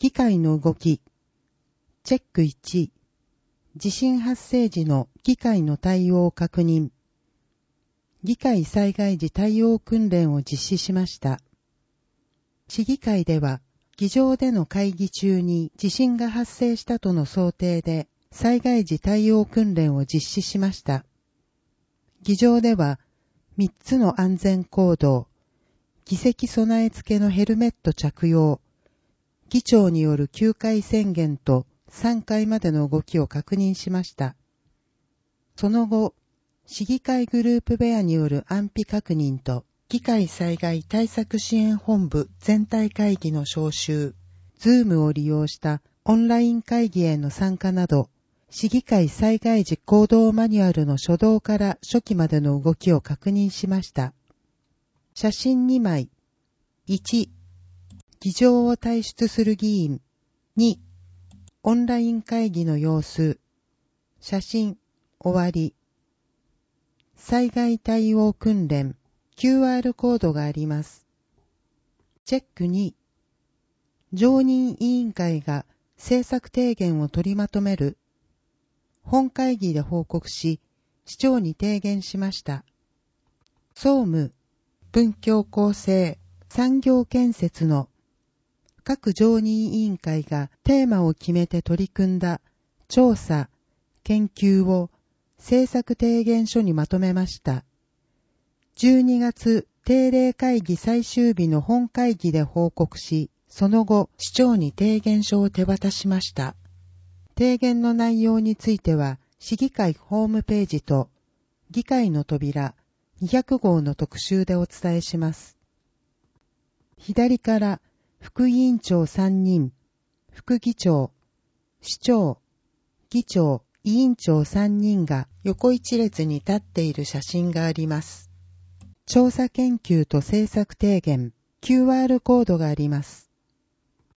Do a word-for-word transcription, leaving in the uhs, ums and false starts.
議会の動き。チェックいち。地震発生時の議会の対応を確認。議会災害時対応訓練を実施しました。市議会では、議場での会議中に地震が発生したとの想定で、災害時対応訓練を実施しました。議場では、みっつの安全行動、議席備え付けのヘルメット着用、議長による休会宣言とさんかいまでの動きを確認しました。その後、市議会グループ部屋による安否確認と、議会災害対策支援本部全体会議の招集、ズームを利用したオンライン会議への参加など、市議会災害時行動マニュアルの初動から初期までの動きを確認しました。写真にまい。いち、議場を退出する議員。に、オンライン会議の様子。写真、終わり。災害対応訓練。キューアール コードがあります。チェックに、常任委員会が政策提言を取りまとめる。本会議で報告し、市長に提言しました。総務、文教構成、産業建設の各常任委員会がテーマを決めて取り組んだ調査、研究を政策提言書にまとめました。じゅうにがつ定例会議最終日の本会議で報告し、その後、市長に提言書を手渡しました。提言の内容については、市議会ホームページと、議会の扉にひゃくごうの特集でお伝えします。左から副委員長さんにん、副議長、市長、議長、委員長さんにんが横一列に立っている写真があります。調査研究と政策提言、キューアール コードがあります。